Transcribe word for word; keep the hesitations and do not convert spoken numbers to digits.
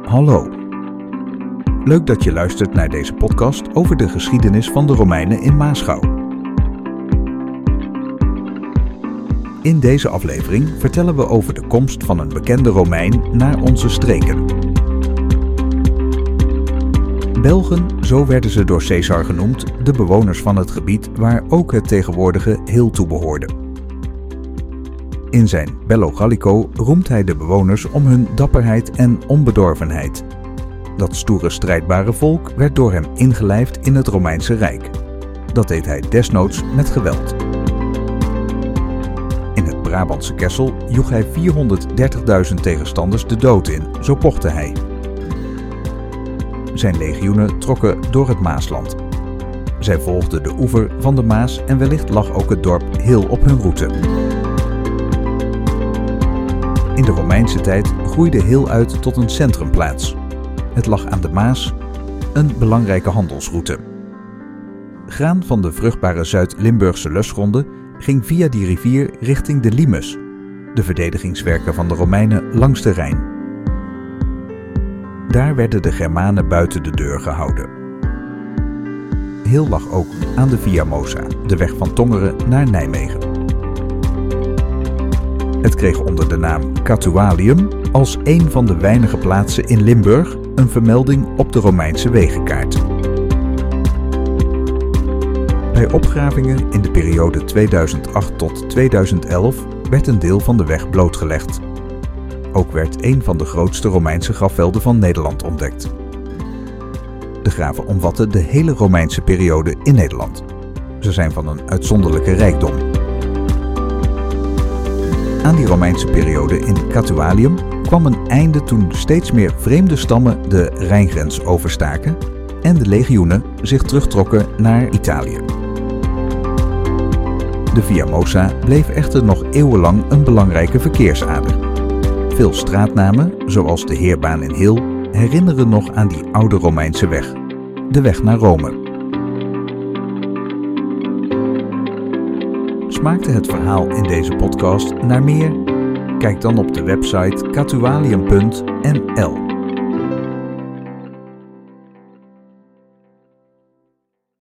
Hallo. Leuk dat je luistert naar deze podcast over de geschiedenis van de Romeinen in Maasgouw. In deze aflevering vertellen we over de komst van een bekende Romein naar onze streken. Belgen, zo werden ze door Caesar genoemd, de bewoners van het gebied waar ook het tegenwoordige Heel toe behoorde. In zijn Bello Gallico roemt hij de bewoners om hun dapperheid en onbedorvenheid. Dat stoere strijdbare volk werd door hem ingelijfd in het Romeinse Rijk. Dat deed hij desnoods met geweld. In het Brabantse Kessel joeg hij vierhonderddertigduizend tegenstanders de dood in, zo pochte hij. Zijn legioenen trokken door het Maasland. Zij volgden de oever van de Maas en wellicht lag ook het dorp Heel op hun route. In de Romeinse tijd groeide Heel uit tot een centrumplaats. Het lag aan de Maas, een belangrijke handelsroute. Graan van de vruchtbare Zuid-Limburgse lusgronden ging via die rivier richting de Limes, de verdedigingswerken van de Romeinen langs de Rijn. Daar werden de Germanen buiten de deur gehouden. Heel lag ook aan de Via Mosa, de weg van Tongeren naar Nijmegen. Het kreeg onder de naam Catualium als een van de weinige plaatsen in Limburg een vermelding op de Romeinse wegenkaart. Bij opgravingen in de periode tweeduizend acht tot tweeduizend elf werd een deel van de weg blootgelegd. Ook werd een van de grootste Romeinse grafvelden van Nederland ontdekt. De graven omvatten de hele Romeinse periode in Nederland. Ze zijn van een uitzonderlijke rijkdom. Aan die Romeinse periode in Catualium kwam een einde toen steeds meer vreemde stammen de Rijngrens overstaken en de legioenen zich terugtrokken naar Italië. De Via Mosa bleef echter nog eeuwenlang een belangrijke verkeersader. Veel straatnamen, zoals de Heerbaan in Heel, herinneren nog aan die oude Romeinse weg, de weg naar Rome. Smaakte het verhaal in deze podcast naar meer? Kijk dan op de website catualium punt n l.